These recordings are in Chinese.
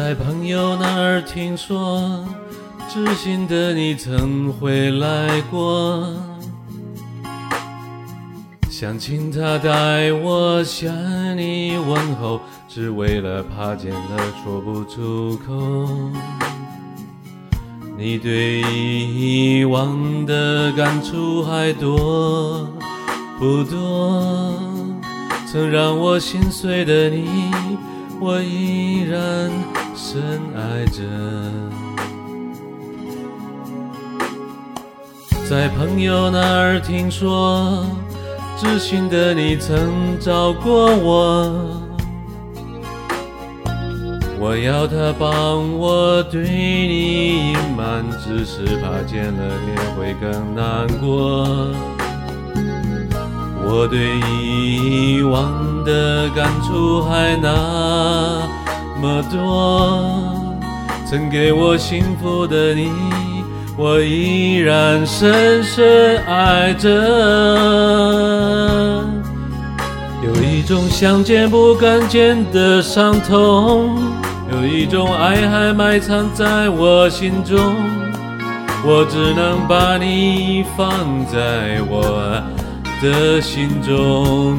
在朋友那儿听说，知心的你曾回来过，想请他代我向你问候，只为了怕见了说不出口。你对以往的感触还多不多？曾让我心碎的你，我依然深爱着。在朋友那儿听说，知心的你曾找过我，我要他帮我对你隐瞒，只是怕见了面会更难过。我对以往的感触还那么多，曾给我幸福的你，我依然深深爱着。有一种想见不敢见的伤痛，有一种爱还埋藏在我心中，我只能把你放在我的心中。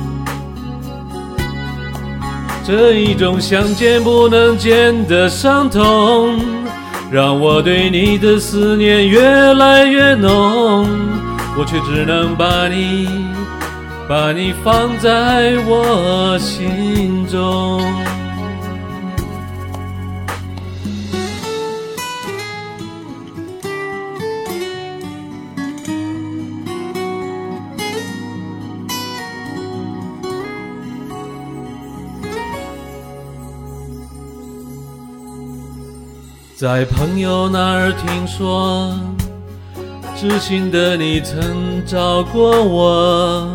这一种想见不能见的伤痛，让我对你的思念越来越浓，我却只能把你放在我心中。在朋友那儿听说，知心的你曾找过我，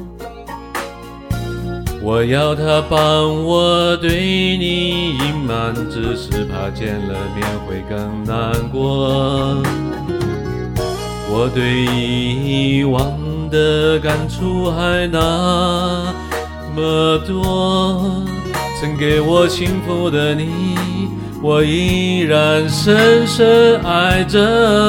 我要他帮我对你隐瞒，只是怕见了面会更难过。我对以往的感触还那么多，曾给我幸福的你，我依然深深爱着。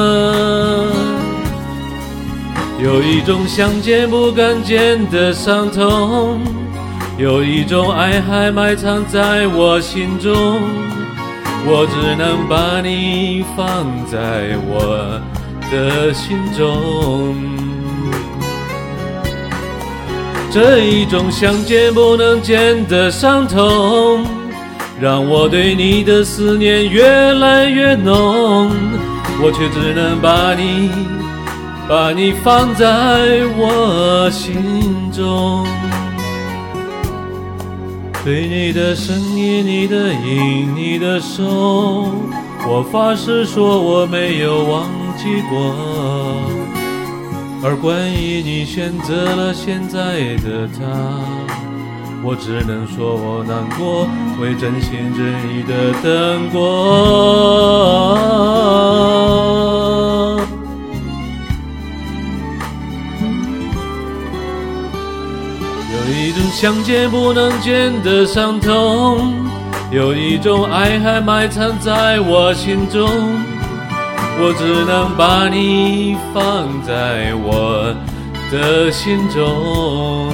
有一种想见不敢见的伤痛，有一种爱还埋藏在我心中，我只能把你放在我的心中。这一种想见不能见的伤痛，让我对你的思念越来越浓，我却只能把你放在我心中。对你的声音，你的影，你的手，我发誓说我没有忘记过。而关于你选择了现在的他，我只能说我难过，会真心真意的等过。有一种想见不能见的伤痛，有一种爱还埋藏在我心中，我只能把你放在我的心中。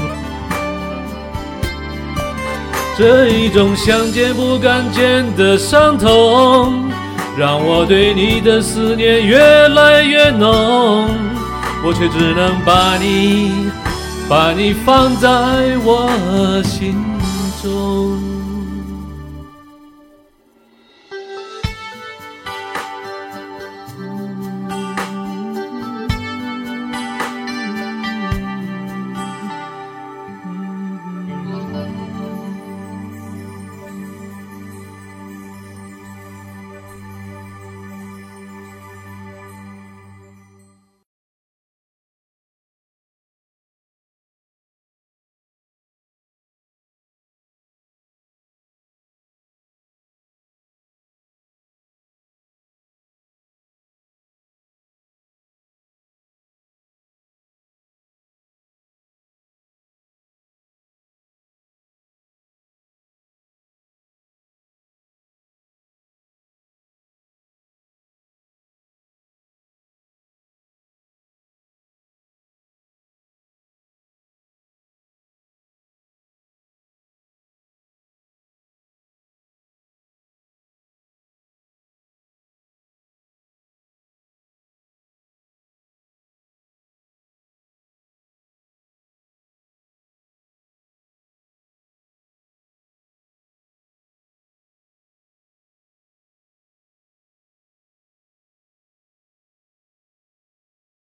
这一种想见不敢见的伤痛，让我对你的思念越来越浓，我却只能把你放在我心中。